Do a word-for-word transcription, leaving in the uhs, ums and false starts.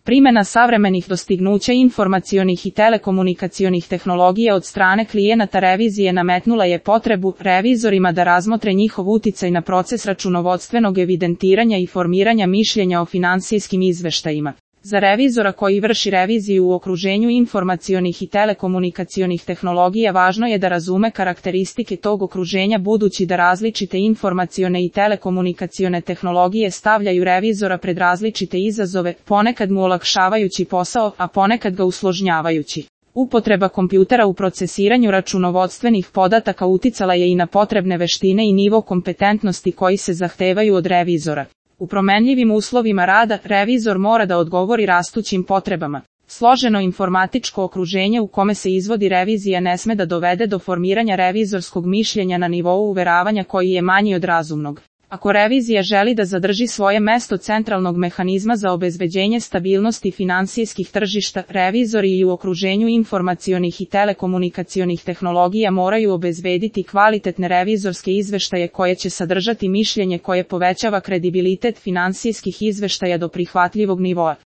Primjena savremenih dostignuća informacionih i telekomunikacionih tehnologija od strane klijenata revizije nametnula je potrebu revizorima da razmotre njihov uticaj na proces računovodstvenog evidentiranja i formiranja mišljenja o finansijskim izveštajima. Za revizora koji vrši reviziju u okruženju informacionih i telekomunikacionih tehnologija važno je da razume karakteristike tog okruženja, budući da različite informacione i telekomunikacione tehnologije stavljaju revizora pred različite izazove, ponekad mu olakšavajući posao, a ponekad ga usložnjavajući. Upotreba kompjutera u procesiranju računovodstvenih podataka uticala je i na potrebne veštine i nivo kompetentnosti koji se zahtevaju od revizora. U promenljivim uslovima rada, revizor mora da odgovori rastućim potrebama. Složeno informatičko okruženje u kome se izvodi revizija ne sme da dovede do formiranja revizorskog mišljenja na nivou uveravanja koji je manji od razumnog. Ako revizija želi da zadrži svoje mesto centralnog mehanizma za obezbeđenje stabilnosti finansijskih tržišta, revizori i u okruženju informacionih i telekomunikacionih tehnologija moraju obezbediti kvalitetne revizorske izveštaje koje će sadržati mišljenje koje povećava kredibilitet finansijskih izveštaja do prihvatljivog nivoa.